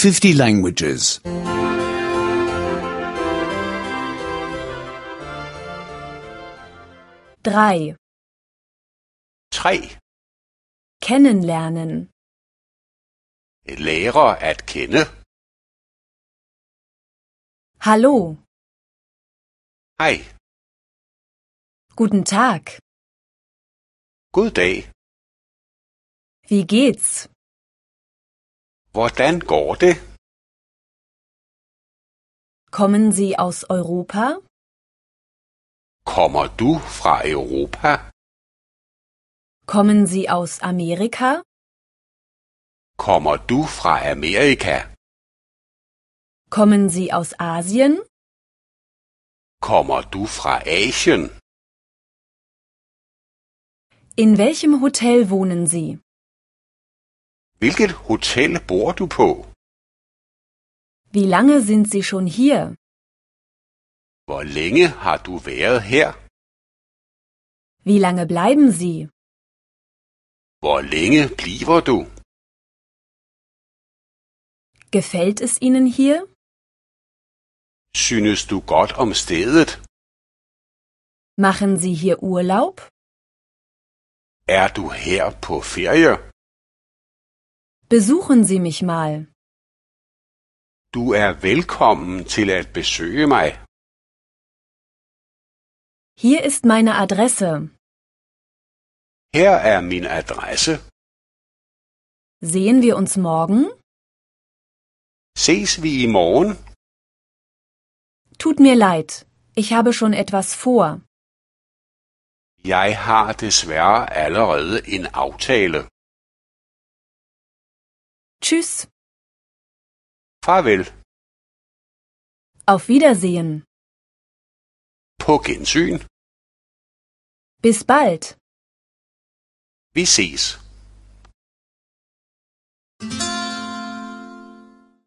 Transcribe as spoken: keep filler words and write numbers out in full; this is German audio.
fifty languages. drei. tre. Kennenlernen. Lære at kende. Hallo. Hej. Guten Tag. God dag. Wie geht's? Hvordan går det? Kommen Sie aus Europa? Kommer du fra Europa? Kommen Sie aus Amerika? Kommer du fra Amerika? Kommen Sie aus Asien? Kommer du fra Asien? In welchem Hotel wohnen Sie? Hvilket hotel bor du på? Wie lange sind Sie schon hier? Hvor længe har du været her? Wie lange bleiben Sie? Hvor længe bliver du? Gefällt es Ihnen hier? Synes du godt om stedet? Machen Sie hier Urlaub? Er du her på ferie? Besuchen Sie mich mal. Du er velkommen til at besøge mig. Hier ist meine Adresse. Her er min adresse. Sehen wir uns morgen? Ses vi i morgen? Tut mir leid, ich habe schon etwas vor. Jeg har desværre allerede en aftale. Tschüss. Farvel. Auf Wiedersehen. På gensyn. Bis bald. Vi ses.